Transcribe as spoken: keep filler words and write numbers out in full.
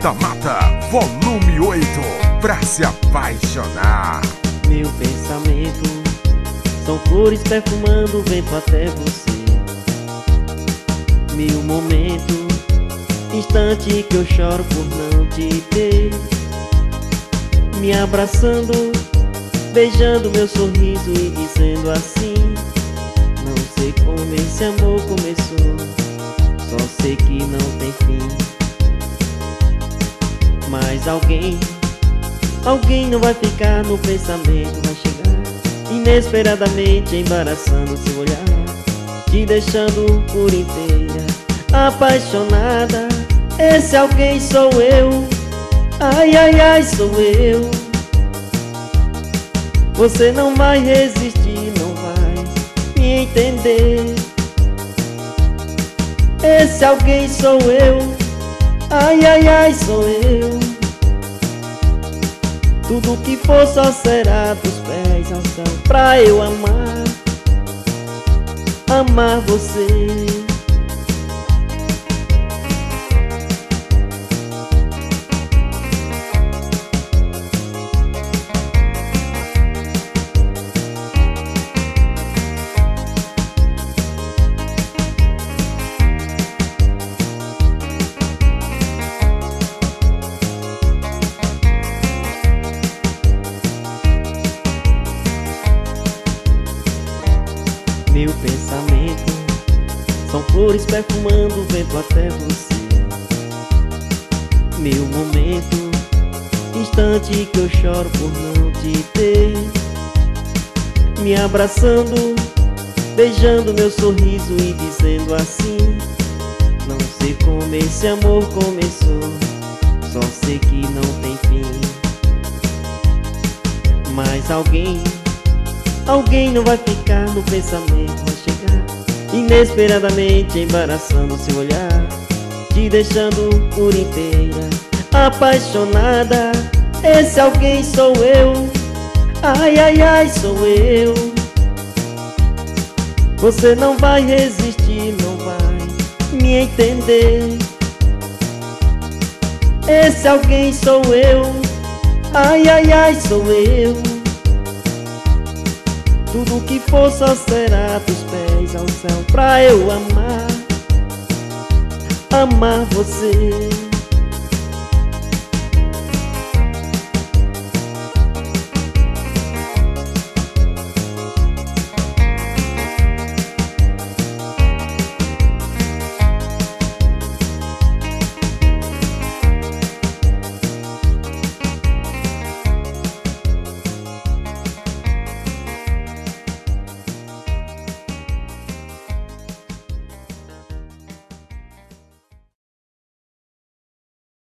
da Mata, volume oito, pra se apaixonar. Meu pensamento são flores perfumando o vento até você. Mil momentos, instante que eu choro por não te ter. Me abraçando, beijando meu sorriso e dizendo assim: não sei como esse amor começou, só sei que não tem fim. Mas alguém, alguém não vai ficar no pensamento, vai chegar inesperadamente, embaraçando seu olhar, te deixando por inteira apaixonada. Esse alguém sou eu, ai, ai, ai, sou eu. Você não vai resistir, não vai me entender. Esse alguém sou eu, ai, ai, ai, sou eu. Tudo que for só será dos pés ao céu pra eu amar, amar você. Meu pensamento são flores perfumando o vento até você. Meu momento, instante que eu choro por não te ter. Me abraçando, beijando meu sorriso e dizendo assim: não sei como esse amor começou, só sei que não tem fim. Mas alguém, alguém não vai ficar no pensamento, vai chegar inesperadamente, embaraçando seu olhar, te deixando por inteira apaixonada. Esse alguém sou eu, ai, ai, ai, sou eu. Você não vai resistir, não vai me entender. Esse alguém sou eu, ai, ai, ai, sou eu. Tudo que for só será dos pés ao céu pra eu amar, amar você.